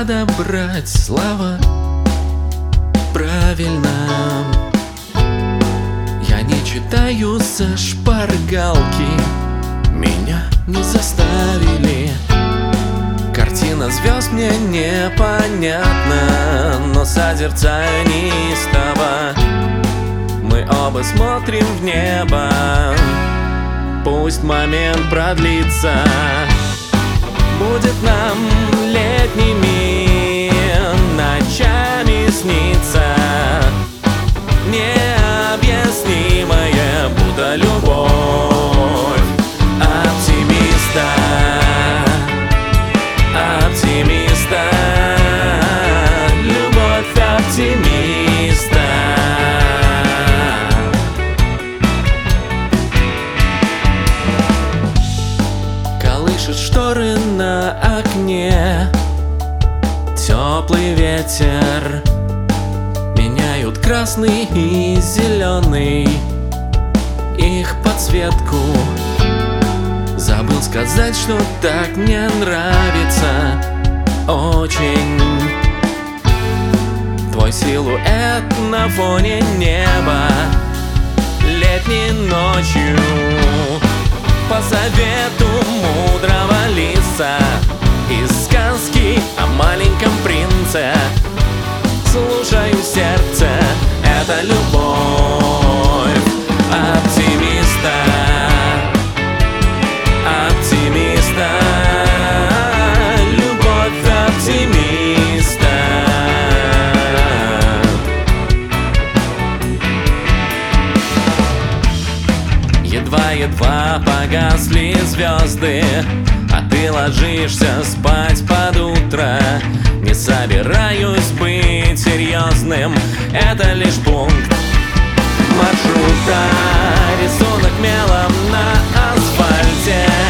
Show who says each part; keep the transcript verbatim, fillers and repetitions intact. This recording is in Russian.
Speaker 1: подобрать слова правильно. Я не читаю со шпаргалки, меня не заставили. Картина звезд мне непонятна, но созерцаю неистово. Мы оба смотрим в небо, пусть момент продлится. Будет нам летними ночами снится необъяснимая будто любовь оптимиста. Оптимиста, любовь оптимиста. Колышет шторы на окне, теплый ветер, меняют красный и зеленый их подсветку. Забыл сказать, что так мне нравится очень твой силуэт на фоне неба летней ночью. По совету мудрого лиса из сказки о маленьком принце слушаю сердце, это любовь оптимиста. Оптимиста, любовь оптимиста. Едва-едва погасли звезды, а ты ложишься спать под утро. Не собираюсь быть серьезным, это лишь пункт маршрута. Рисунок мелом на асфальте,